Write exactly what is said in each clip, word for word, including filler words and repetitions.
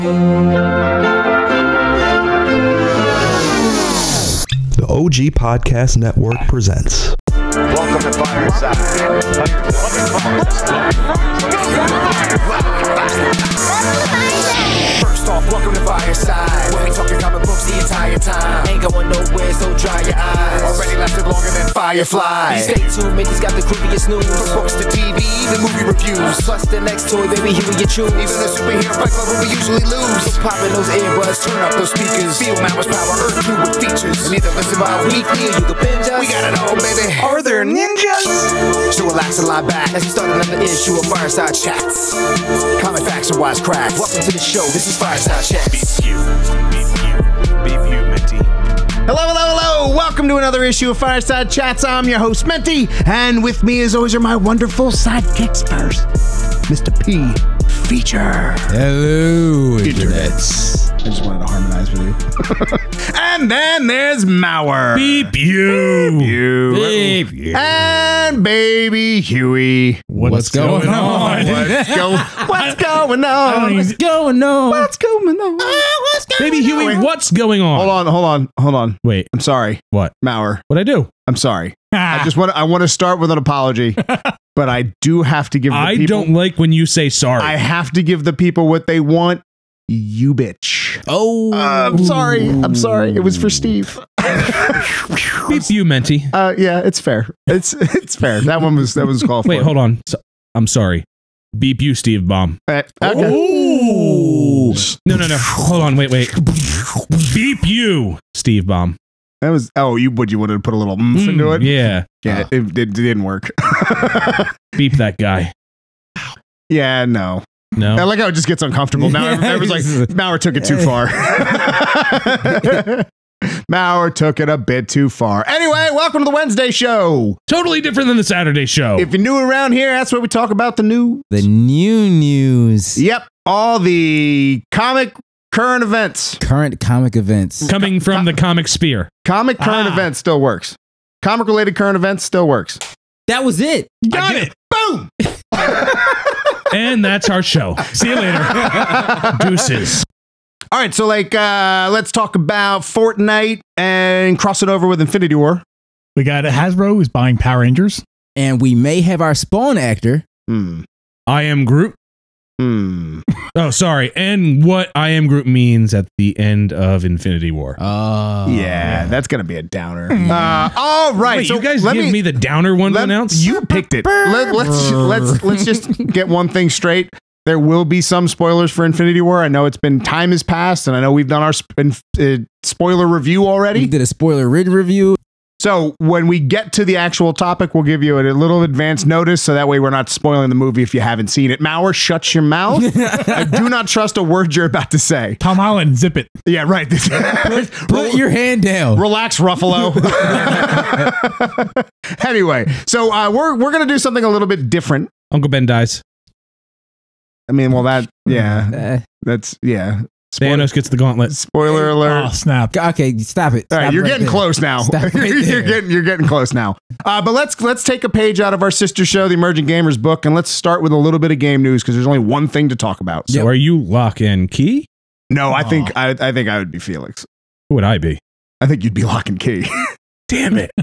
The O G Podcast Network presents. Welcome to Fireside. First off, welcome to Fireside, where we talking comic books the entire time. Ain't going nowhere, so dry your eyes. Already lasted longer than Firefly. Stay tuned, Mickey's got the creepiest news. From books to T V, the movie reviews. Plus the next toy, baby, here you choose. Even the superhero fight club will we usually lose. So pop in those earbuds, turn up those speakers. Feel Mama's power, Earth two with features. And either listen by weekly or you can binge us. We got it all, baby. Are there ninjas? So relax and lie back as we start another issue of Fireside Chats. Comic facts and wisecracks. Welcome to the show. This is Fireside Chats. Beep you. Beep you. Beep you, Minty. Hello, hello, hello. Welcome to another issue of Fireside Chats. I'm your host, Minty. And with me, as always, are my wonderful sidekicks first. Mister P. Feature. Hello, Internets. I just wanted to harmonize with you. And then there's Mauer. Beep you. Beep you. Beep you. And baby Huey. What's, What's going, going on? on? What's, go, what's going on? What's going on? What's going on? What's going Baby Huey, on? what's going on? Hold on, hold on, hold on. Wait. I'm sorry. What? Mauer. What'd I do? I'm sorry. I just want to, I want to start with an apology, but I do have to give the I people, don't like when you say sorry. I have to give the people what they want. You bitch. Oh, Uh, I'm sorry. I'm sorry. It was for Steve. Beep you, Menti. Uh, yeah, it's fair. It's it's fair. That one was that was called for. Wait, hold on. So, I'm sorry. Beep you, Steve Baum. Uh, okay. Ooh. No, no, no. Hold on. Wait, wait. Beep you, Steve Baum. That was oh you would you would have put a little oomph into Mm, it. yeah. Yeah, it, it, it didn't work. Beep that guy. Yeah, no. No. I like how it just gets uncomfortable. Now I was like, Mauer took it too far. Mauer took it a bit too far. Anyway, welcome to the Wednesday show. Totally different than the Saturday show. If you're new around here, that's where we talk about the new. the new news. Yep, all the comic current events. Current comic events. Coming from the comic sphere. Comic current Ah. events still works. Comic related current events still works. That was it. Got it. Boom. And that's our show. See you later. Deuces. All right, so like, uh, let's talk about Fortnite and cross it over with Infinity War. We got Hasbro who's buying Power Rangers. And we may have our Spawn actor. Hmm. I am Groot. Hmm. Oh, sorry. And what I am Groot means at the end of Infinity War. Oh, Yeah, that's gonna be a downer. Uh, all right, Wait, so you guys let give me, the downer one to let- announce? You picked it. Let, let's let's let's just get one thing straight. There will be some spoilers for Infinity War. I know it's been time has passed, and I know we've done our sp- uh, spoiler review we already. did a spoiler rid review. So when we get to the actual topic, we'll give you a little advance notice, so that way we're not spoiling the movie if you haven't seen it. Mauer, shut your mouth. I do not trust a word you're about to say. Tom Holland, zip it. Yeah, right. Put your hand down. Relax, Ruffalo. Anyway, so uh, we're we're gonna do something a little bit different. Uncle Ben dies. I mean, well, that yeah, Uh, that's yeah. Thanos gets the gauntlet. Spoiler alert. Oh, snap. okay, stop it. All right, Stop you're right getting there. close now. Stop right you're there. getting you're getting close now. Uh, but let's let's take a page out of our sister show, the Emerging Gamers book, and let's start with a little bit of game news because there's only one thing to talk about. So So, are you Lock and Key? no, I think Aw. I, I think I would be Felix. Who would I be? I think you'd be Lock and Key. Damn it.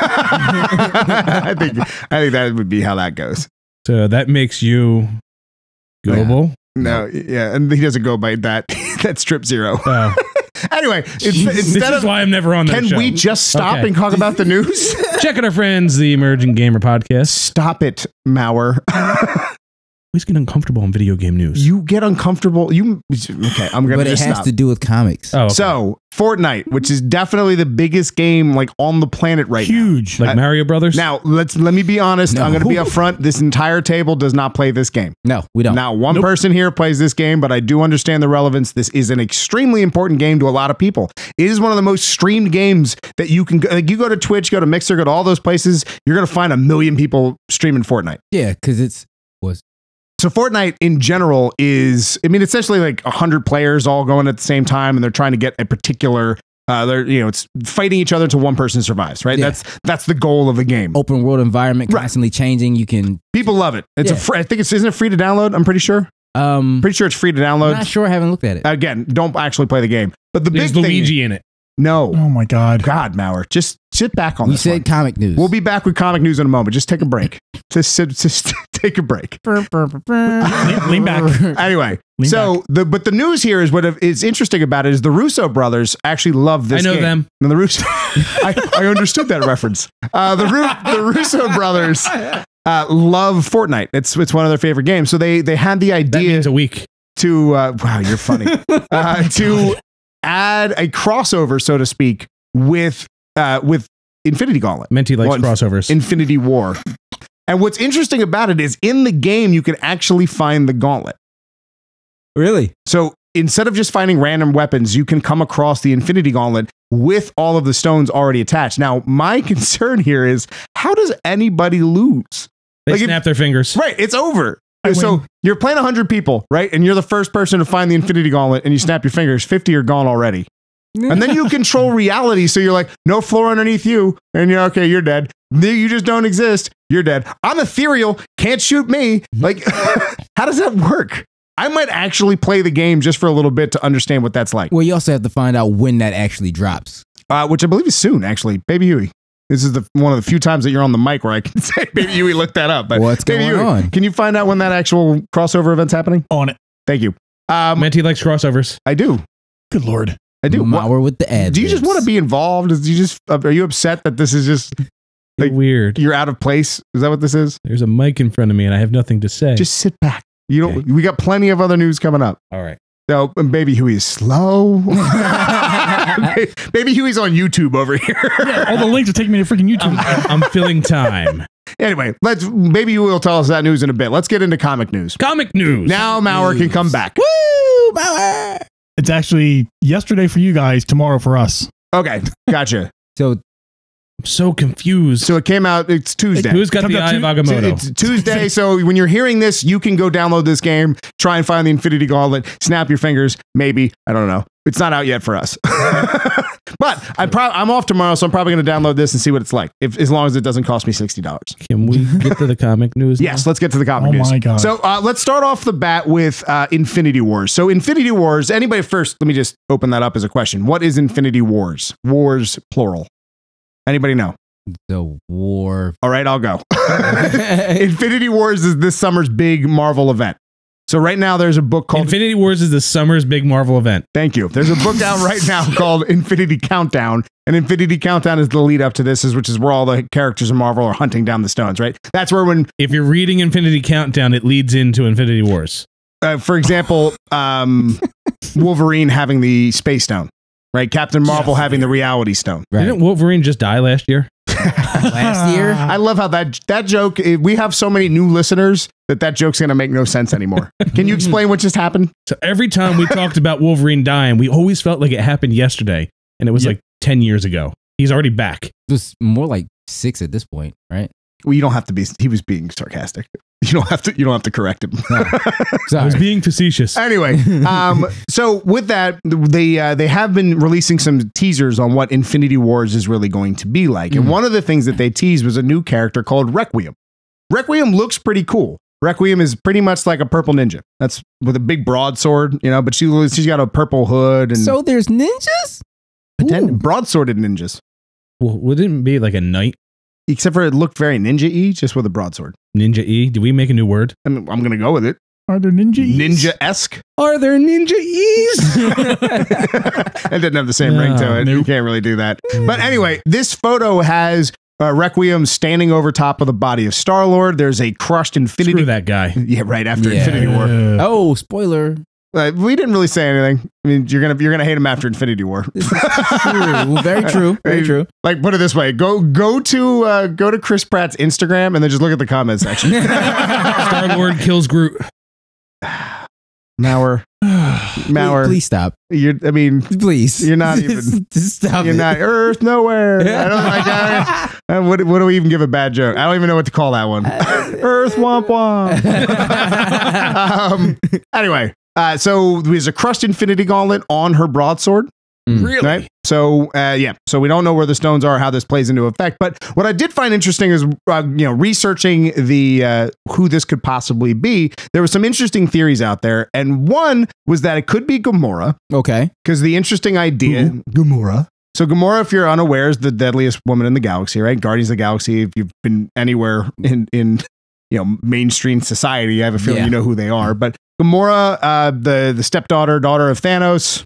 I think I think that would be how that goes. So that makes you Goble. No, yeah, and he doesn't go by that. That's Trip Zero. Oh. Anyway, it's, this instead is of why I'm never on that can show. we just stop Okay. and talk about the news? Check out our friends, the Emerging Gamer Podcast. Stop it, Mauer. Always get uncomfortable on video game news. You get uncomfortable. You okay? I'm gonna But it just has stop. to do with comics. oh, okay. So Fortnite, which is definitely the biggest game like on the planet right Huge. like I- Mario Brothers? now. Now let's let me be honest. No. I'm going to be upfront. This entire table does not play this game. No, we don't. Not one Nope. person here plays this game, but I do understand the relevance. This is an extremely important game to a lot of people. It is one of the most streamed games that you can go. Like you go to Twitch, go to Mixer, go to all those places. You're going to find a million people streaming Fortnite. Yeah, because it's was So Fortnite in general is, I mean, essentially like a hundred players all going at the same time, and they're trying to get a particular. Uh, they're you know it's fighting each other until one person survives. Right. Yeah. That's that's the goal of the game. open world environment, Right. constantly changing. You can People love it. It's a Yeah. free, I think it's isn't it free to download. I'm pretty sure. Um, Pretty sure it's free to I'm download. not sure. I haven't looked at it. Again, don't actually play the game. But the There's big thing, Luigi in it. no, Oh my god. God, Mauer, just sit back on We this said one. comic news. We'll be back with comic news in a moment. Just take a break. Just sit, just take a break. Lean, lean back. Anyway, Lean so the but the news here is what is interesting about it is the Russo brothers actually love this. I know game. them. And the Russo, I, I understood that reference. Uh, the Ru- the Russo brothers uh, love Fortnite. It's it's one of their favorite games. So they they had the That idea means a week. to uh, wow, you're funny. uh, to add a crossover, so to speak, with uh, with Infinity Gauntlet. Menti likes Well, crossovers. Infinity War. And what's interesting about it is in the game, you can actually find the gauntlet. Really? So instead of just finding random weapons, you can come across the Infinity Gauntlet with all of the stones already attached. Now, my concern here is how does anybody lose? they like if- snap their fingers. Right, it's over. I So win. you're playing one hundred people, right? And you're the first person to find the Infinity Gauntlet and you snap your fingers, fifty are gone already. And then you control reality. So you're like, no floor underneath you. And you're okay, you're dead. You just don't exist. You're dead. I'm ethereal. Can't shoot me. Like, how does that work? I might actually play the game just for a little bit to understand what that's like. Well, you also have to find out when that actually drops. Uh, which I believe is soon, actually. Baby Huey. This is the one of the few times that you're on the mic where I can say, Baby Huey, look that up. But What's Baby going Huey, on? Can you find out when that actual crossover event's happening? On it. Thank you. Um, Menti likes crossovers. I do. Good lord. I do. What- Mauer with the ad. do you just want to be involved? Do you just uh, are you upset that this is just You're like- weird. you're out of place? Is that what this is? There's a mic in front of me and I have nothing to say. Just sit back. You don't. We got plenty of other news coming up. all right. So, and Baby Huey is slow. Baby Huey's on YouTube over here. Yeah, all the links are taking me to freaking YouTube. I'm filling time. Anyway, let's. Baby Huey will tell us that news in a bit. Let's get into comic news. Comic news. Now Mauer can come back. Woo, Mauer. It's actually yesterday for you guys, tomorrow for us. Okay, gotcha. So I'm so confused. So it came out. It's Tuesday. Who's got Comes the out Eye of Tu- Agamotto? It's Tuesday, so when you're hearing this, you can go download this game, try and find the Infinity Gauntlet, snap your fingers, maybe. I don't know. It's not out yet for us. But I prob- I'm off tomorrow, so I'm probably going to download this and see what it's like, if, as long as it doesn't cost me sixty dollars. Can we get to the comic news? Yes, let's get to the comic Oh news. my God. So uh, let's start off the bat with uh, Infinity Wars. So Infinity Wars, anybody first, let me just open that up as a question. What is Infinity Wars? Wars, plural. Anybody know? the war. All right, I'll go. Infinity Wars is this summer's big Marvel event. So right now there's a book called Infinity Wars is the summer's big Marvel event. Thank you. There's a book out right now called Infinity Countdown. And Infinity Countdown is the lead up to this, is which is where all the characters of Marvel are hunting down the stones, right? That's where when, If you're reading Infinity Countdown, it leads into Infinity Wars. uh, for example, um, Wolverine having the Space Stone, right? Captain Marvel having the Reality Stone. Right. Didn't Wolverine just die last year? Last year? I love how that that joke, eh, we have so many new listeners that that joke's going to make no sense anymore. Can you explain what just happened? So every time we talked about Wolverine dying, we always felt like it happened yesterday. And it was Yep. like ten years ago. He's already back. It was more like six at this point, right? Well, you don't have to be, he was being sarcastic. You don't have to, you don't have to correct him. I Sorry. was being facetious. Anyway, um, so with that, they uh, they have been releasing some teasers on what Infinity Wars is really going to be like. And Mm. one of the things that they teased was a new character called Requiem. Requiem looks pretty cool. Requiem is pretty much like a purple ninja. That's with a big broadsword, you know, but she she's got a purple hood and So there's ninjas? poten- Ooh. broadsworded ninjas. Well, wouldn't it be like a knight? Except for it looked very ninja-y, just with a broadsword. Ninja E? Did we make a new word? I mean, I'm gonna go with it. Are there ninja? Ninja-esque. Are there Ninja E's? It didn't have the same ring to No, it. You nope. can't really do that. But anyway, this photo has uh, Requiem standing over top of the body of Star-Lord. There's a crushed Infinity... Screw that guy. Yeah, right after Yeah. Infinity War. Uh, Oh, spoiler. Uh, we didn't really say anything. I mean, you're gonna you're gonna hate him after Infinity War. True. Very true. Very true. Like, put it this way: go go to uh, go to Chris Pratt's Instagram and then just look at the comment section. Star Lord kills Groot. Mauer, Mauer, Please, please stop. you're. I mean, Please. You're not even- Just, just stop you're it. not Earth nowhere. I don't like that. Uh, what, what do we even give a bad joke? I don't even know what to call that one. Earth womp womp. um, anyway, uh, so there's a crushed Infinity Gauntlet on her broadsword. Mm. Really? Right. So uh, yeah. So we don't know where the stones are, how this plays into effect. But what I did find interesting is, uh, you know, researching the uh, who this could possibly be. There were some interesting theories out there, and one was that it could be Gamora. Okay. Because the interesting idea, Gamora. So Gamora, if you're unaware, is the deadliest woman in the galaxy, right? Guardians of the Galaxy. If you've been anywhere in in you know mainstream society, I have a feeling Yeah. you know who they are. But Gamora, uh, the the stepdaughter, daughter of Thanos.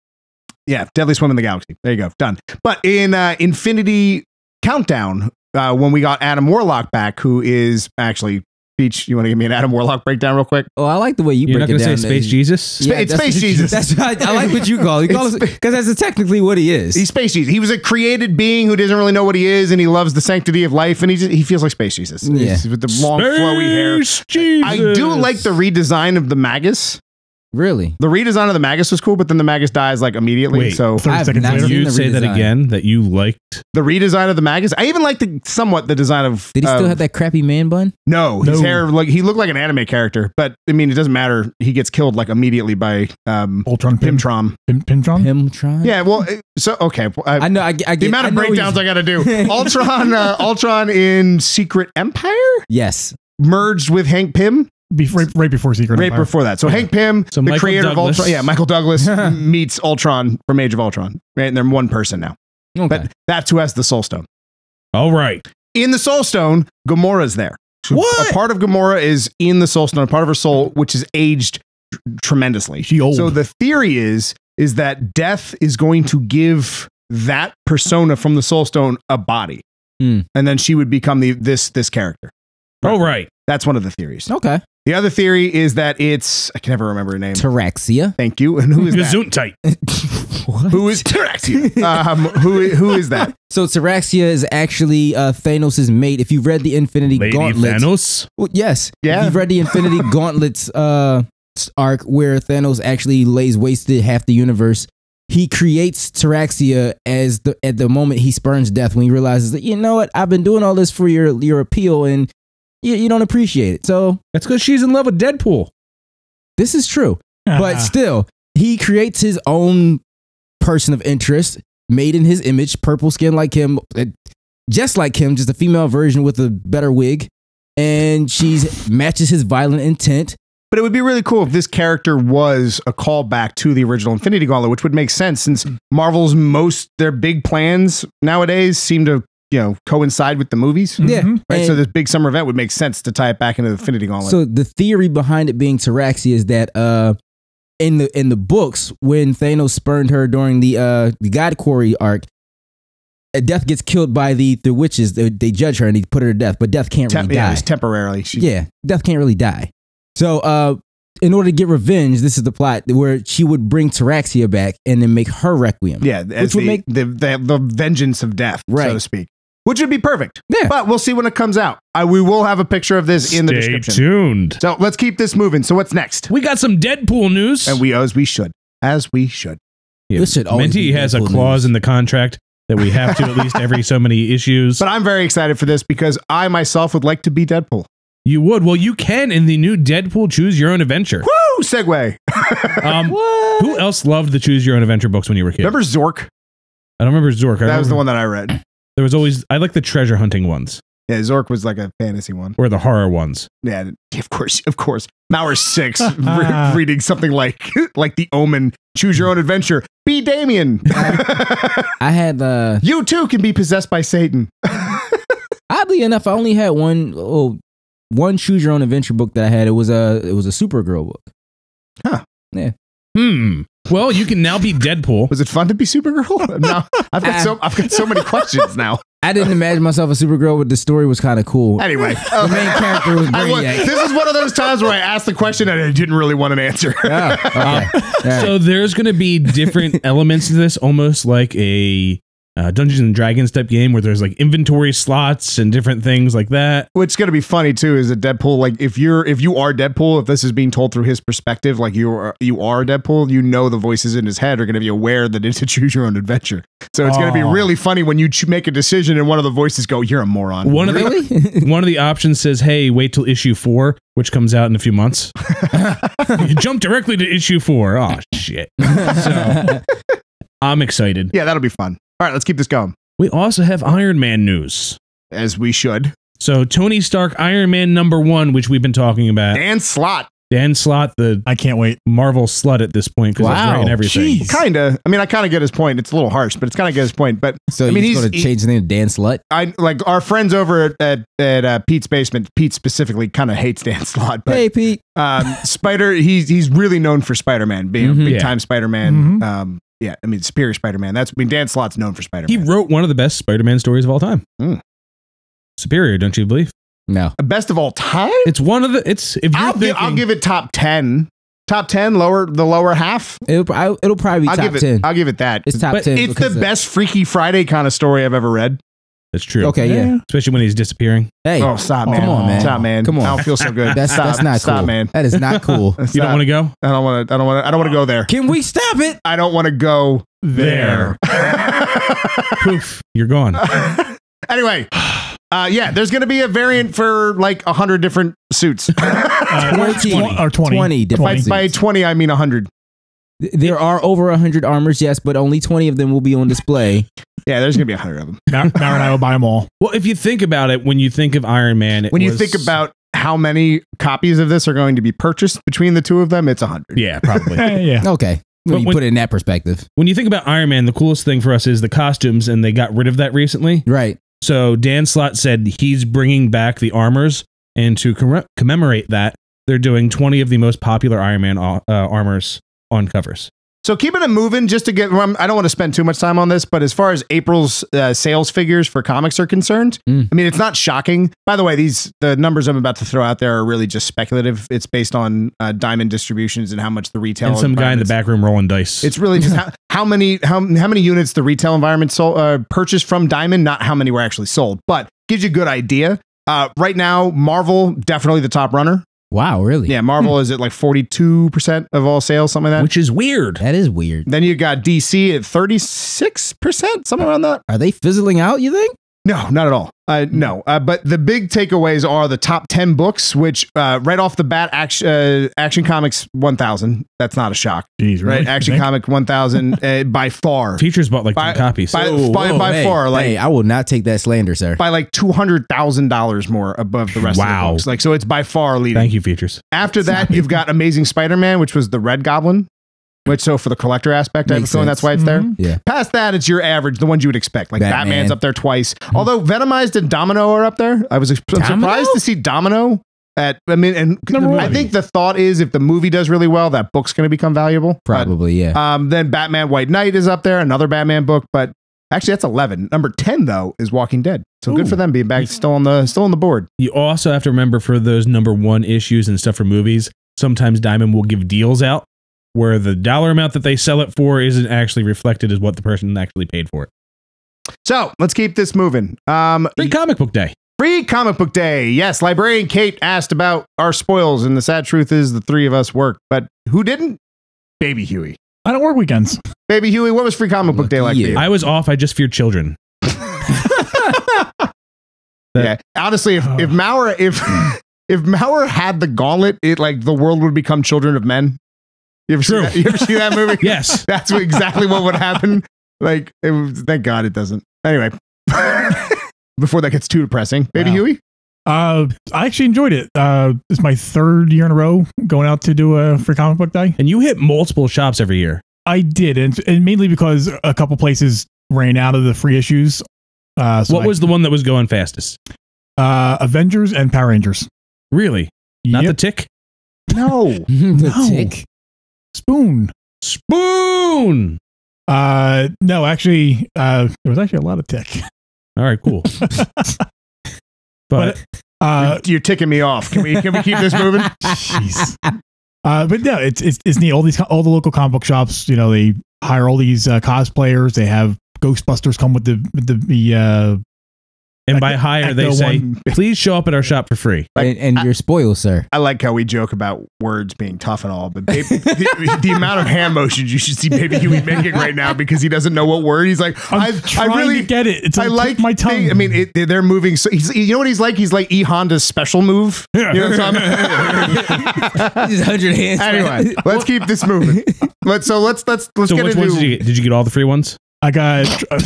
Yeah, deadliest woman in the galaxy. There you go, done. But in uh, Infinity Countdown, uh, when we got Adam Warlock back, who is actually Peach, you want to give me an Adam Warlock breakdown real quick? Oh, I like the way you You're break not it going to down. say Space Jesus? Spa- it's that's Space what you- Jesus. That's I, I like what you call it. Because that's technically what he is. He's Space Jesus. He was a created being who doesn't really know what he is, and he loves the sanctity of life, and he just, he feels like Space Jesus. Yeah. He's with the long flowy hair. Space Jesus. I do like the redesign of the Magus. Really? The redesign of the Magus was cool, but then the Magus dies like immediately. Wait. so thirty I've seconds not later. seen You the say that redesign. again, that you liked. the redesign of the Magus. I even like the somewhat the design of. Did he still of- have that crappy man bun? No, his No. hair like he looked like an anime character, but I mean it doesn't matter. He gets killed like immediately by um Ultron Pim, Pimtron. Pim, Pimtron? Himtron? Yeah, well, it- so okay. well, I, I know. I, I get the amount I of know breakdowns he's- I got to do. Ultron, uh, Ultron in Secret Empire Yes. merged with Hank Pym Be- right, right before Secret right Empire. before that. So Hank Pym, So the Michael creator Douglas. of Ultron, yeah, Michael Douglas meets Ultron from Age of Ultron, right? And they're one person now. Okay. But that's who has the Soul Stone. All right. In the Soul Stone, Gamora's there. So What? A part of Gamora is in the Soul Stone, a part of her soul, which is aged tr- tremendously. She old. So the theory is is that Death is going to give that persona from the Soul Stone a body, Hmm. and then she would become the this this character. All right. That's one of the theories. Okay. The other theory is that it's I can never remember her name. Taraxia. Thank you. And who is that? Gesundheit. What? Who is Taraxia? um, who who is that? So Taraxia is actually uh, Thanos' mate. If you've read the Infinity Lady Gauntlet, Thanos. well, yes, Yeah. If you've read the Infinity Gauntlets uh, arc where Thanos actually lays waste to half the universe, he creates Taraxia as the at the moment he spurns death when he realizes that you know what I've been doing all this for your your appeal and you, you don't appreciate it. So That's because she's in love with Deadpool. this is true, but Ah. still he creates his own person of interest, made in his image, purple skin like him, uh, just like him, just a female version with a better wig, and she's matches his violent intent. But it would be really cool if this character was a callback to the original Infinity Gauntlet, which would make sense since Marvel's most their big plans nowadays seem to you know coincide with the movies. Yeah, Mhm. Right, and so this big summer event would make sense to tie it back into the Infinity Gauntlet. so the theory behind it being Taraxia is that uh, in the in the books when Thanos spurned her during the uh, the God Quarry arc, uh, Death gets killed by the the witches. They, they judge her and they put her to death, but Death can't Tem- really yeah, die. it's temporarily. She, Yeah, Death can't really die. So, uh, in order to get revenge, this is the plot where she would bring Taraxia back and then make her Requiem. yeah, as which would the, make the, the the vengeance of death, so Right. to speak, which would be perfect. Yeah. But we'll see when it comes out. I, we will have a picture of this in the Stay description. tuned. So let's keep this moving. So what's next? We got some Deadpool news. And we as we should, as we should. Yeah, This should always Minty be has a Deadpool clause news. in the contract that we have to at least every so many issues. But I'm very excited for this because I myself would like to be Deadpool. You would. Well, you can in the new Deadpool Choose Your Own Adventure. Woo! Segue. Um, who else loved the Choose Your Own Adventure books when you were a kid? Remember Zork? I don't remember Zork. I That was the remember- one that I read. There was always, I like the treasure hunting ones Yeah, Zork was like a fantasy one. or the horror ones. Yeah, of course, of course. Mauer six re- reading something like like The Omen. Choose your own adventure. Be Damien. I had, uh, You too can be possessed by Satan. oddly enough, I only had one, oh, one Choose Your Own Adventure book that I had. It was a, it was a Supergirl book. Hmm. Well, you can now be Deadpool. Was it fun to be Supergirl? Now I've got so I've got so many questions now. I didn't imagine myself a Supergirl, but the story was kind of cool. Anyway, The main character was I wa- Brainiac. this is one of those times where I asked the question and I didn't really want an answer. Oh, okay. All right. So there's going to be different elements to this, almost like a uh, Dungeons and Dragons type game where there's like inventory slots and different things like that. What's going to be funny too is that Deadpool, like if you're if you are Deadpool, if this is being told through his perspective, like you are you are Deadpool, you know the voices in his head are going to be aware that it's a choose your own adventure. So it's going to be Oh. really funny when you ch- make a decision and one of the voices go, "You're a moron." One of the one of the options says, "Hey, wait till issue four, which comes out in a few months." You jump directly to issue four. Oh shit! So I'm excited. Yeah, that'll be fun. All right, let's keep this going. We also have Iron Man news. As we should. So Tony Stark, Iron Man number one, which we've been talking about. Dan Slott. Dan Slott, the I can't wait. Marvel slut at this point because he's Wow. writing everything. Jeez. Kinda. I mean, I kind of get his point. It's a little harsh, but it's kind of get his point. But So I mean, he's he's going to he- change the name to Dan Slut? I like our friends over at at, at uh, Pete's basement. Pete specifically kind of hates Dan Slott, but Hey, Pete. um, Spider. He's he's really known for Spider Man, being a Mhm. big Yeah. time Spider Man. Mhm. Um, yeah, I mean, superior Spider Man. That's I mean, Dan Slott's known for Spider He Man. wrote one of the best Spider-Man stories of all time. Mm. Superior, don't you believe? No. Best of all time. It's one of the. It's if you're I'll, give, thinking, I'll give it top ten. Top ten, lower the lower half. It'll, I, it'll probably be I'll top give it. ten. I'll give it that. It's top But ten. It's the because of- best Freaky Friday kind of story I've ever read. That's true. Okay, yeah. Especially when he's disappearing. Hey, Oh, stop, man! come on, man. Stop, man! Come on. I don't feel so good. That's stop, that's not stop, cool, man. That is not cool. You don't want to go? I don't want to. I don't want to. I don't want to go there. Can we stop it? I don't want to go there. Poof, you're gone. Anyway, uh, yeah, there's going to be a variant for like a hundred different suits. Uh, twenty. or twenty. twenty different by, suits. by twenty, I mean a hundred. There are over one hundred armors, yes, but only twenty of them will be on display. Yeah, there's going to be a hundred of them. Mar- Mara and I will buy them all. Well, if you think about it, when you think of Iron Man, it When you was- think about how many copies of this are going to be purchased between the two of them, it's a hundred. yeah, probably. Eh, yeah. Okay. When But you when- put it in that perspective. When you think about Iron Man, the coolest thing for us is the costumes, and they got rid of that recently. Right. So Dan Slott said he's bringing back the armors, and to comm- commemorate that, they're doing twenty of the most popular Iron Man uh, armors on covers. So keeping it moving, just to get, well, I don't want to spend too much time on this, but as far as April's uh, sales figures for comics are concerned, Mm. I mean, it's not shocking. By the way, these the numbers I'm about to throw out there are really just speculative. It's based on uh, Diamond Distributions and how much the retail And some guy in the environment's- back room rolling dice. It's really just how, how many how how many units the retail environment sold uh, purchased from Diamond, not how many were actually sold, but gives you a good idea. Uh, right now, Marvel definitely the top runner. Wow, really? Yeah, Marvel is at like forty-two percent of all sales, something like that. which is weird. That is weird. Then you got D C at thirty-six percent, something around that. Are they fizzling out, you think? No, not at all. Uh, no, uh, but the big takeaways are the top ten books, which uh, right off the bat, Action, uh, Action Comics one thousand. That's not a shock, Jeez, really? right? Action You think? Comic one thousand uh, by far. Features bought like By- ten copies. by- Whoa, by- whoa, by hey, far, like- hey, I will not take that slander, sir. By like two hundred thousand dollars more above the rest of Wow. the books. Like, so it's by far leading. Thank you, Features. After that, you've got Amazing Spider-Man, which was the Red Goblin. Which, so for the collector aspect, I have a Makes feeling sense. that's why it's there. Mhm. Yeah. Past that, it's your average, the ones you would expect. Like Batman. Batman's up there twice. Although Venomized and Domino are up there. I was ex- I'm Domino? surprised to see Domino at, I mean, and Number I one. think the thought is if the movie does really well, that book's going to become valuable. But, Probably, yeah. um, then Batman White Knight is up there, another Batman book, but actually that's eleven. Number ten though is Walking Dead. So good Ooh. for them being back still on the still on the board. You also have to remember for those number one issues and stuff for movies, sometimes Diamond will give deals out where the dollar amount that they sell it for isn't actually reflected as what the person actually paid for it. So let's keep this moving. Um, Free comic book day. Free comic book day. Yes, librarian Kate asked about our spoils, and the sad truth is the three of us worked, but who didn't? Baby Huey. I don't work weekends. Baby Huey, what was free comic book day like Lucky for you? you. I was off. I just feared children. Yeah, honestly, if if Maurer if if Maurer had the gauntlet, it like the world would become children of men. You ever see True. that, you ever see that movie? Yes. That's what, exactly what would happen. Like, it was, thank God it doesn't. Anyway, before that gets too depressing, Baby Wow. Huey. Uh, I actually enjoyed it. Uh, it's my third year in a row going out to do a free comic book day. And you hit multiple shops every year. I did, and, and mainly because a couple places ran out of the free issues. Uh, so what I- was the one that was going fastest? uh, Avengers and Power Rangers? Really? Not Yep. the Tick? No. the no. tick. Spoon. Spoon. Uh, no, actually, uh, there was actually a lot of tick. All right, cool. but, But uh, You're ticking me off. Can we can we keep this moving? jeez. Uh, but no, it's it's it's neat. All these all the local comic book shops, you know, they hire all these uh, cosplayers. They have Ghostbusters come with the with the, the uh, And by hire, they Ecto say, one. please show up at our shop for free. and, and you're spoiled, sir. I like how we joke about words being tough and all, but baby, the, the amount of hand motions you should see Baby Huey making right now because he doesn't know what word he's like. I'm I, trying I really to get it. It's I like my tongue. They, I mean, it, they're moving. So he's, you know what he's like? He's like E Honda's special move. You know what I'm talking- Just hundred hands. Anyway, let's keep this moving. Let's so let's let's let's So get which into. ones did you get? Did you get all the free ones? I got uh,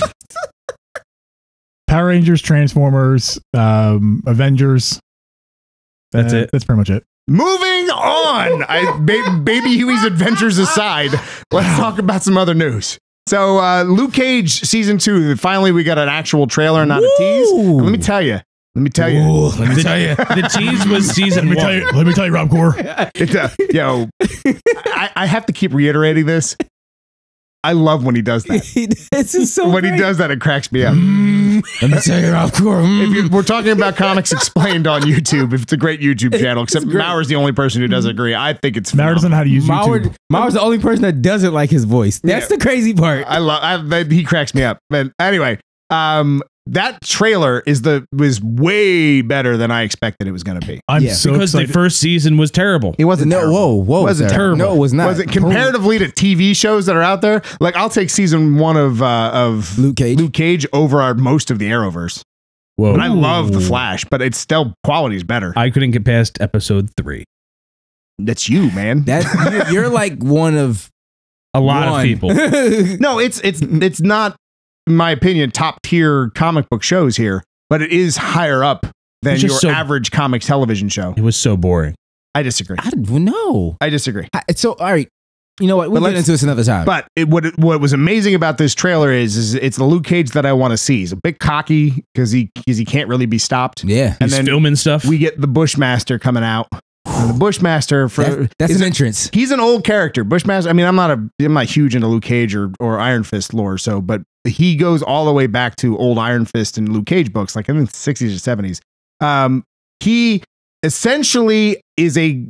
Power Rangers, Transformers, um, Avengers. That's Uh, it. That's pretty much it. Moving on, I, ba- Baby Huey's adventures aside, let's talk about some other news. So, uh, Luke Cage season two. Finally, we got an actual trailer, not a tease. And let me tell you. Let me tell you. let me tell you. The tease was season Let me one. tell you. Let me tell you, Rob Core. It's a, yo, I, I have to keep reiterating this. I love when he does that. This is so. When he great. does that, it cracks me up. Let me tell you, Rob Core. If you, we're talking about Comics Explained on YouTube. If it's a great YouTube channel, except great. Mauer's the only person who doesn't agree. I think it's Mara doesn't know how to use Mauer, YouTube. Mauer's the only person that doesn't like his voice. That's Yeah. the crazy part. I love. I, that- he cracks me up. But anyway, um, that trailer is the was way better than I expected it was going to be. I'm Yeah. so because excited. the first season was terrible. It wasn't. no, terrible. whoa, whoa, Wasn't sir. terrible. No, it was not. Was it comparatively to T V shows that are out there? Like I'll take season one of uh, of Luke Cage. Luke Cage over our, most of the Arrowverse. Whoa. And I love the Flash, but it's still quality is better. I couldn't get past episode three. That's you, man. That you're, you're like one of A lot one. of people. No, it's it's it's not, in my opinion, top tier comic book shows here, but it is higher up than It's your just so- average comics television show. It was so boring. I disagree. I don't know. I disagree. I- So, all right. You know what? We'll But get let's- into this another time. But it, what it, what was amazing about this trailer is, is it's the Luke Cage that I want to see. He's a bit cocky because he because he can't really be stopped. yeah, And He's then filming stuff. we get the Bushmaster coming out. And the Bushmaster for That- that's is an a- entrance. He's an old character. Bushmaster. I mean, I'm not a I'm not huge into Luke Cage or or Iron Fist lore. So, but he goes all the way back to old Iron Fist and Luke Cage books, like in the sixties or seventies. Um, he essentially is a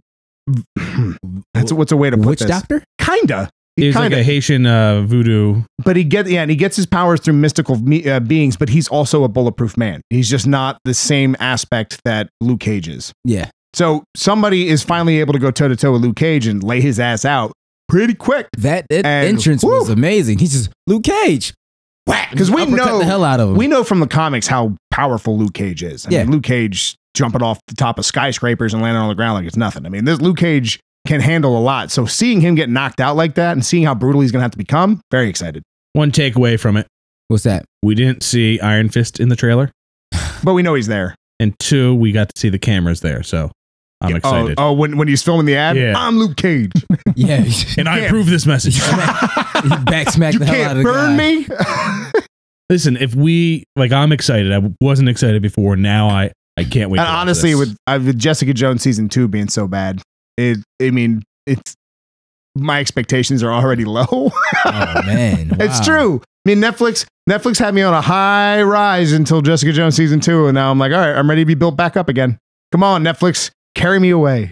that's what's a way to put Witch this. doctor? Kinda. He He's like kinda, a Haitian uh, voodoo. but he get yeah, and he gets his powers through mystical me, uh, beings. But he's also a bulletproof man. He's just not the same aspect that Luke Cage is. Yeah. So somebody is finally able to go toe to toe with Luke Cage and lay his ass out pretty quick. That, that And- entrance was woo. amazing. He's just Luke Cage. Whack. Because we Uppercut know the hell out of him. we know from the comics how powerful Luke Cage is. I Yeah. mean, Luke Cage jumping off the top of skyscrapers and landing on the ground like it's nothing. I mean, this Luke Cage can handle a lot. So seeing him get knocked out like that and seeing how brutal he's going to have to become, very excited. One takeaway from it: What's that? we didn't see Iron Fist in the trailer, But we know he's there. and two, we got to see the cameras there. So I'm excited. Oh, oh when, when he's filming the ad, Yeah. I'm Luke Cage. Yeah. and I can't- approve this message. He back smacked You the hell out can't of the burn guy. me. Listen, if we like, I'm excited. I wasn't excited before. Now I I can't wait. And to watch honestly, this. with uh, with Jessica Jones season two being so bad, it I mean, it's my expectations are already low. Oh man, It's wow. true. I mean, Netflix Netflix had me on a high rise until Jessica Jones season two, and now I'm like, all right, I'm ready to be built back up again. Come on, Netflix, carry me away.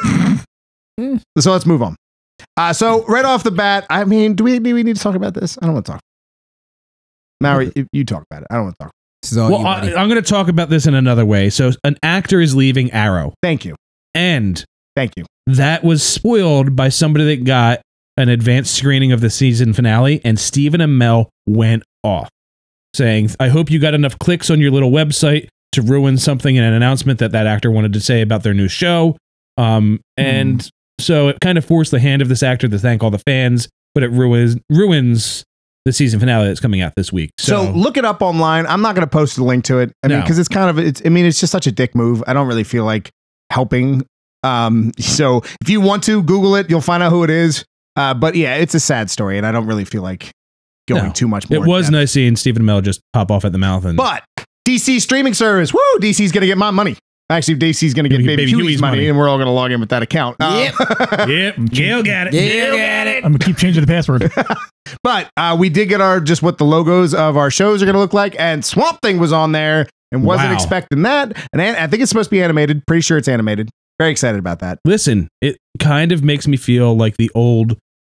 So let's move on. Uh, so right off the bat, I mean, do we do we need to talk about this? I don't want to talk. Mallory, you, you talk about it. I don't want to talk. This is all well, you, I, buddy. I'm going to talk about this in another way. So, an actor is leaving Arrow, Thank you. and Thank you. that was spoiled by somebody that got an advanced screening of the season finale, and Stephen Amell went off, saying, "I hope you got enough clicks on your little website to ruin something in an announcement that that actor wanted to say about their new show." Um, and so it kind of forced the hand of this actor to thank all the fans, but it ruins ruins the season finale that's coming out this week. So, So, look it up online. I'm not going to post a link to it. I mean, No. because it's kind of it's. I mean, it's just such a dick move. I don't really feel like helping. Um, so if you want to Google it, you'll find out who it is. Uh, but yeah, it's a sad story, and I don't really feel like going No. too much it more. in was depth. nice seeing Stephen Amell just pop off at the mouth. And But D C streaming service, woo! D C's going to get my money. Actually, D C's going to get Gonna get Baby, Baby Huey's, Huey's money, money. and we're all going to log in with that account. Uh, yep, Gail got it. Gail got it. I'm gonna keep changing the password. But uh, we did get our just what the logos of our shows are going to look like, and Swamp Thing was on there, and wasn't Wow. expecting that. And I think it's supposed to be animated. Pretty sure it's animated. Very excited about that. Listen, it kind of makes me feel like the old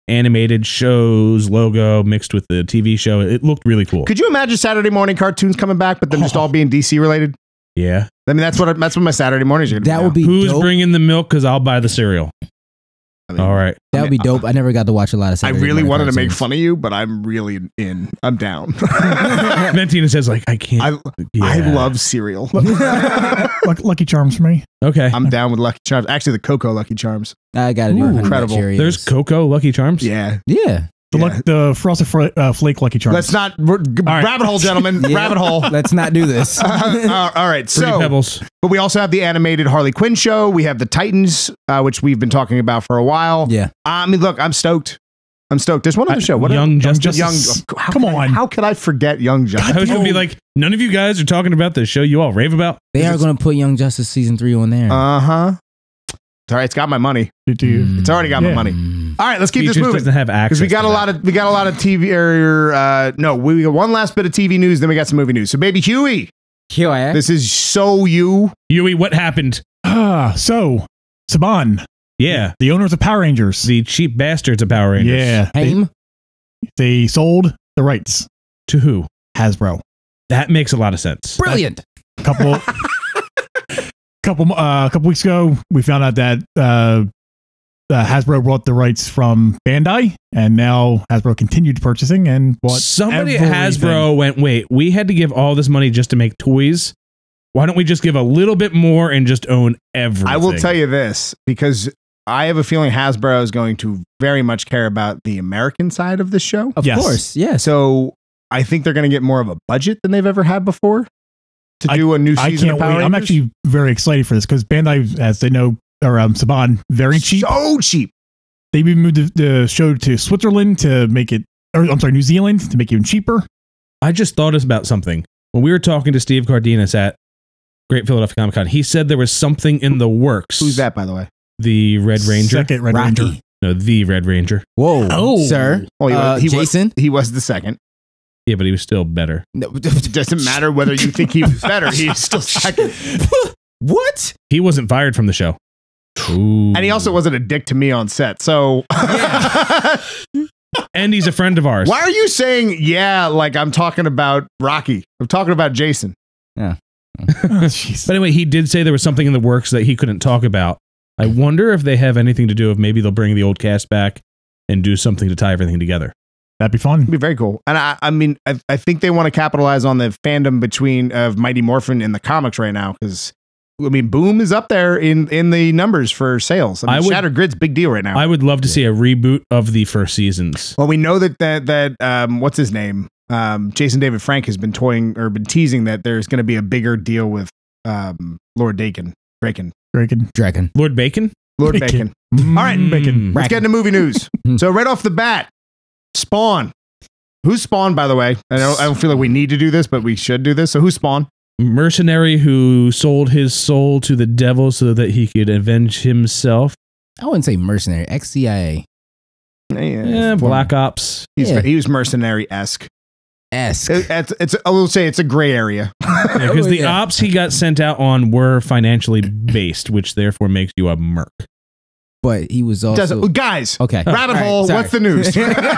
animated shows logo mixed with the T V show. It looked really cool. Could you imagine Saturday morning cartoons coming back, but them just all being D C related? Yeah. I mean, that's what that's what my Saturday mornings are. That would be Who's dope. bringing the milk? Because I'll buy the cereal. I mean, All right. That would be dope. I never got to watch a lot of I Saturday really morning wanted to make cartoons. fun of you, but I'm really in. I'm down. Ventina says, like, I can't. I yeah. I love cereal. Luck- Lucky Charms for me. Okay. I'm down with Lucky Charms. Actually, the Cocoa Lucky Charms. I got to do Ooh, Honey Nut incredible. Cheerios. There's Cocoa Lucky Charms. Yeah. Yeah. The, Yeah. luck, the Frosted Fl- uh, Flake Lucky Charms. Let's not we're, g- right. rabbit hole, gentlemen. Yeah. Rabbit hole. Let's not do this. Uh, all right. Fruity So, Pebbles. but we also have the animated Harley Quinn show. We have the Titans, uh, which we've been talking about for a while. Yeah. I mean, look, I'm stoked. I'm stoked. There's one other I- show. What Young Young Justice. Young. How Come can I- on. how could I forget Young Justice? I was going to be like, none of you guys are talking about the show you all rave about. They are going to put Young Justice season three on there. Uh huh. All right, it's got my money. Do- do you- It's already got my Yeah. money. Mm. All right, let's keep He this just moving. doesn't have access. Because we got to a that. lot of we got a lot of T V. Or, uh, no, we got one last bit of T V news. Then we got some movie news. So, baby Huey, Here I am. this is so you. Huey, what happened? Ah, so Saban, Yeah. the owners of Power Rangers. The cheap bastards of Power Rangers. Yeah, they, Haim? they sold the rights. To who? Hasbro. That makes a lot of sense. Brilliant. Couple, couple, uh, a couple weeks ago, we found out that uh, uh, Hasbro brought the rights from Bandai, and now Hasbro continued purchasing and bought. Somebody at everything. Hasbro went, wait, we had to give all this money just to make toys. Why don't we just give a little bit more and just own everything? I will tell you this because I have a feeling Hasbro is going to very much care about the American side of the show. Of Yes. course. Yes. So I think they're going to get more of a budget than they've ever had before to I- do a new I season can't of Power wait. I'm Rangers. actually very excited for this because Bandai, as they know, or um, Saban, very cheap. So cheap. They even moved the, the show to Switzerland to make it, or I'm sorry, New Zealand to make it even cheaper. I just thought about something. When we were talking to Steve Cardenas at Great Philadelphia Comic Con, he said there was something in the works. Who's that, by the way? The Red Ranger. Second Red Rocky. Ranger. No, the Red Ranger. Whoa. Oh. Sir. Oh, he, Uh, was, he Jason? Was, he was the second. Yeah, but he was still better. No. It doesn't matter whether you think he was better. He's still second. What? He wasn't fired from the show. Ooh. And he also wasn't a dick to me on set. So And he's a friend of ours. why are you saying, yeah, like I'm talking about Rocky? I'm talking about Jason. Oh, jeez. But anyway, he did say there was something in the works that he couldn't talk about. I wonder if they have anything to do with maybe they'll bring the old cast back and do something to tie everything together. That'd be fun. It'd be very cool. And I, I mean, I, I think they want to capitalize on the fandom between of Mighty Morphin and the comics right now because I mean, Boom is up there in in the numbers for sales. I mean, I would- Shattered Grid's big deal right now. I would love to see a reboot of the first seasons. well, we know that that that um, what's his name? Um, Jason David Frank has been toying or been teasing that there's going to be a bigger deal with um, Lord Dakin. Draken. Draken. Dragon. Lord Bacon? Lord Bacon. Bacon. All right, Bacon. Let's get into movie news. So right off the bat, Spawn. Who's Spawn, by the way? I don't, I don't feel like we need to do this, but we should do this. So who's Spawn? Mercenary who sold his soul to the devil so that he could avenge himself. I wouldn't say mercenary. Ex C I A. Yeah, Black Ops. He's, Yeah. He was mercenary-esque. Esque. It, it's, it's, I will say it's a gray area. Because Oh, the yeah. ops he got sent out on were financially based, which therefore makes you a merc. But he was also. Doesn't- guys, Okay. rabbit All right, hole, sorry. what's the news?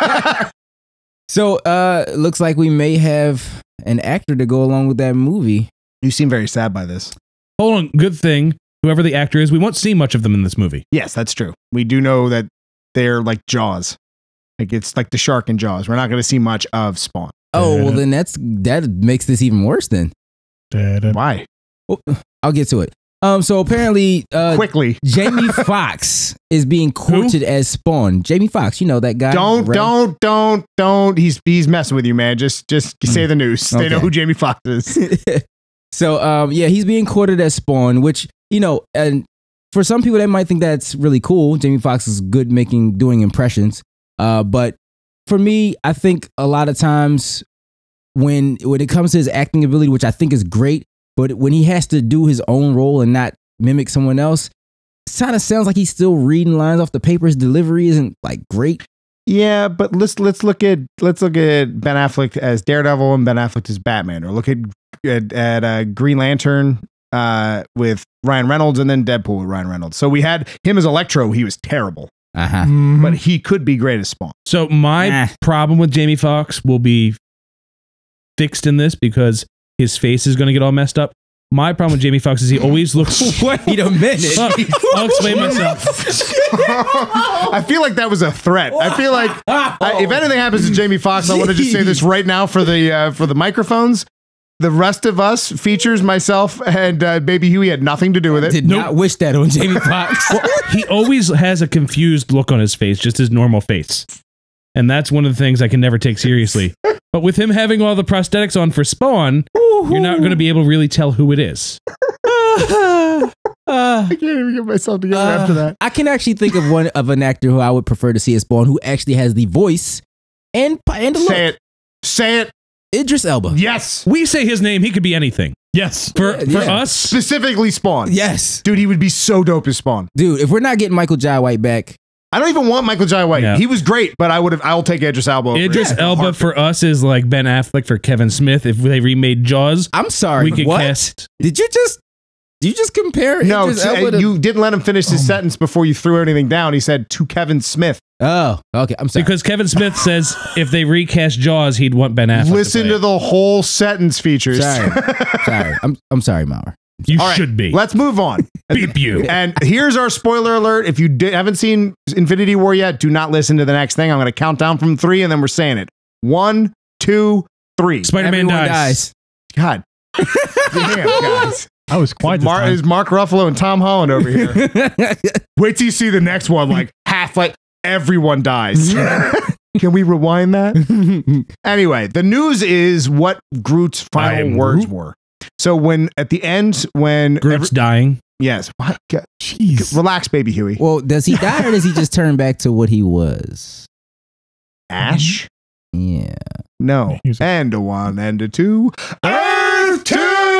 So, uh, looks like we may have an actor to go along with that movie. You seem very sad by this. Hold on, good thing. Whoever the actor is, we won't see much of them in this movie. Yes, that's true. We do know that they're like Jaws. Like it's like the shark in Jaws. We're not going to see much of Spawn. Oh, well, then that's that makes this even worse. Then Da-da. Why? oh, I'll get to it. Um, so apparently, uh, Quickly. Jamie Foxx is being courted as Spawn. Jamie Foxx, you know that guy. Don't, right? don't, don't, don't. He's he's messing with you, man. Just just say the news. They know Okay. who Jamie Foxx is. So, um, yeah, he's being courted as Spawn, which, you know, and for some people, they might think that's really cool. Jamie Foxx is good making, doing impressions. Uh, but for me, I think a lot of times when, when it comes to his acting ability, which I think is great, but when he has to do his own role and not mimic someone else, it kind of sounds like he's still reading lines off the paper. His delivery isn't like great. Yeah, but let's let's look at let's look at Ben Affleck as Daredevil and Ben Affleck as Batman, or look at at, at uh, Green Lantern uh, with Ryan Reynolds, and then Deadpool with Ryan Reynolds. So we had him as Electro. He was terrible. Uh-huh. Mhm. but he could be great as Spawn. So my Nah. problem with Jamie Foxx will be fixed in this because his face is going to get all messed up. My problem with Jamie Foxx is he always looks. Wait a minute. Look, I'll explain myself. I feel like that was a threat. I feel like I, if anything happens to Jamie Foxx, I want to just say this right now for the uh, for the microphones. The rest of us, features myself and uh, Baby Huey, had nothing to do with it. Did not wish that on Jamie Foxx. He always has a confused look on his face, just his normal face. And that's one of the things I can never take seriously. But with him having all the prosthetics on for Spawn, you're not going to be able to really tell who it is. Uh, I can't even get myself together uh, after that. I can actually think of one of an actor who I would prefer to see as Spawn, who actually has the voice and and the look. Say it. Say it. Idris Elba. Yes. We say his name, he could be anything. Yes. For, Yeah, for yeah. us, Specifically Spawn. Yes, Dude, he would be so dope as Spawn. dude. If we're not getting Michael Jai White back, I don't even want Michael Jai White. Yeah. He was great, but I would have. I'll take Idris Elba. over Idris him. Elba for us is like Ben Affleck for Kevin Smith. If they remade Jaws, I'm sorry. we could what? cast. Did you just? Did you just compare? No, Idris t- Elba to- you didn't let him finish his sentence before you threw anything down. He said to Kevin Smith. Oh, okay. I'm sorry. Because Kevin Smith says if they recast Jaws, he'd want Ben Affleck. Listen to, to play the whole sentence, features. sorry, sorry. I'm I'm sorry, Maurer. it. You All right, should be. Let's move on. Beep you. And here's our spoiler alert. If you di- haven't seen Infinity War yet, do not listen to the next thing. I'm going to count down from three, and then we're saying it. One, two, three. Spider-Man Everyone dies. God damn, guys. I was quiet. Mar- this is Mark Ruffalo and Tom Holland over here. dies. Wait till you see the next one. Like half, like everyone dies. Can we rewind that? Anyway, the news is what Groot's I final am words Groot. were. So when at the end, when Groot's every- dying. yes, what? G- Jeez. relax, baby Huey. Well, does he die or does he just turn back to what he was? Ash? Yeah. No. He was- And a one and a two. Earth two.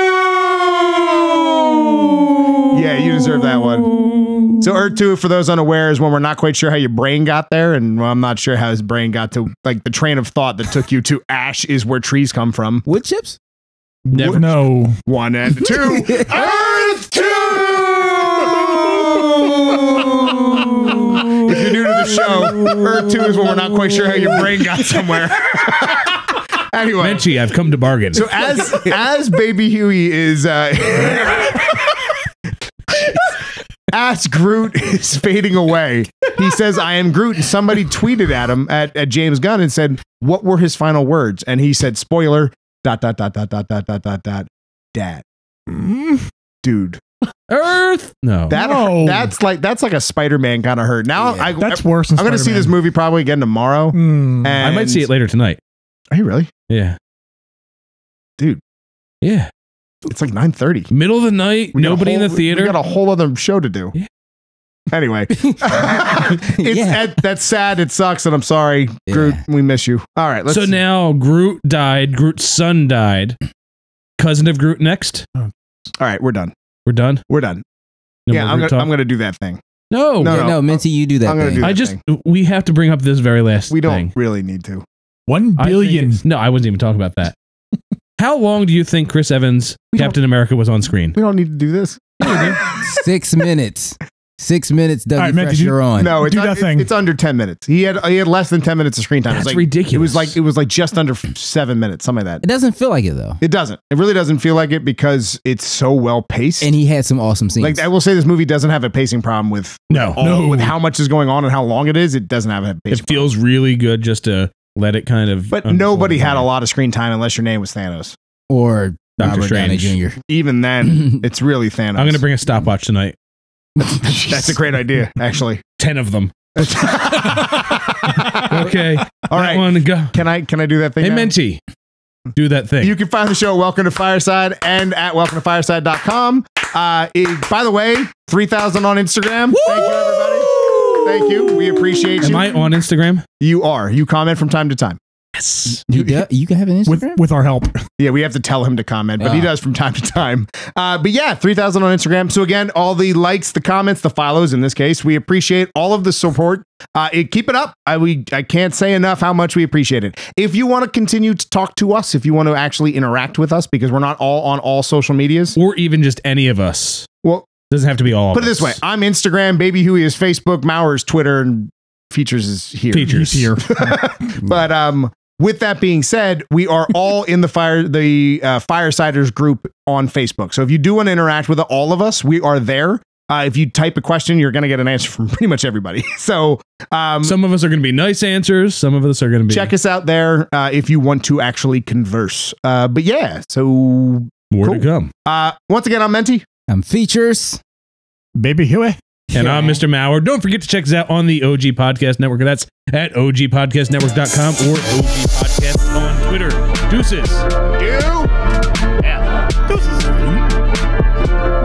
Yeah, you deserve that one. So Earth two, for those unaware, is when we're not quite sure how your brain got there, and I'm not sure how his brain got to like the train of thought that took you to Ash is where trees come from. Wood chips? Never. No. One and a two. Earth two. If you're new to the show, Earth two is when we're not quite sure how your brain got somewhere. Anyway, Menchie, I've come to bargain. so as as Baby Huey is uh, as Groot is fading away, he says, "I am Groot." And somebody tweeted at him at, at James Gunn and said, "What were his final words?" And he said, "Spoiler." Dot dot dot dot dot dot dot dot dot. Dad, dude, Earth. No. that No. that's like that's like a Spider-Man kind of hurt. Now Yeah, I, That's I, worse than I'm going to see Spider-Man. this movie probably again tomorrow. Hmm. And I might see it later tonight. Are you really, Yeah. dude? Yeah. It's like nine thirty. Middle of the night, We got a nobody in whole- the theater. We got a whole other show to do. Yeah. Anyway, it's Yeah. that, that's sad. It sucks, and I'm sorry, Groot. Yeah. We miss you. All right, let's. So now Groot died. Groot's son died. Cousin of Groot next. all right, we're done. We're done. We're done. No yeah, more I'm Groot gonna, talk? I'm gonna do that thing. No. No, Yeah, no, Minty, you do that I'm gonna thing. do I that just thing. we have to bring up this very last. We don't thing. really need to. One I think billion. it's- No, I wasn't even talking about that. How long do you think Chris Evans, We don't- Captain America, was on screen? We don't need to do this. Six minutes. Six minutes, Dougie All right, Matt, Fresh, did you- you're on. No, it's, Do that it's, thing. it's under ten minutes. He had he had less than ten minutes of screen time. That's it was like, ridiculous. It was like it was like just under f- seven minutes, something like It that. doesn't feel like it, though. It doesn't. It really doesn't feel like it because it's so well paced. And he had some awesome scenes. Like I will say, this movie doesn't have a pacing problem with No. all, No. with how much is going on and how long it is. It doesn't have a pacing. It feels really good just to let it kind of. But unfold. nobody had a lot of screen time unless your name was Thanos. or Doctor Robert Downey Strange. Junior Even then, it's really Thanos. I'm going to bring a stopwatch tonight. That's a great idea, actually. Ten of them. Okay. All that right. one, go. Can I can I do that thing? Hey, now? Menti. Do that thing. You can find the show at Welcome to Fireside and at welcome to fireside dot com. Uh, it- by the way, three thousand on Instagram. Thank you, everybody. Thank you. We appreciate Am you. I on Instagram? You are. You comment from time to time. Yes. You, do- you can have an with Instagram? with our help. Yeah, we have to tell him to comment, but he Ah. does from time to time. Uh, but yeah, three thousand on Instagram. So again, all the likes, the comments, the follows in this case, we appreciate all of the support. Uh, it, keep it up. I, we, I can't say enough how much we appreciate it. If you want to continue to talk to us, if you want to actually interact with us, because we're not all on all social medias. Or even just any of us. Well, Doesn't have to be all. Put it this way: I'm Instagram, Baby Huey is Facebook, Mauer is Twitter, and Features is here. Features here. But um, with that being said, we are all in the fire the uh, Firesiders group on Facebook. So if you do want to interact with all of us, we are there. Uh, if you type a question, you're going to get an answer from pretty much everybody. So um, some of us are going to be nice answers. Some of us are going to be. Check us out there uh, if you want to actually converse. Uh, but yeah, so more cool. to come. Uh, once again, I'm Menti. I'm Features. Baby Huey. And I'm Mister Mauer. Don't forget to check us out on the O G Podcast Network. That's at O G podcast network dot com or O G Podcast on Twitter. Deuces. You. Yeah. Deuces.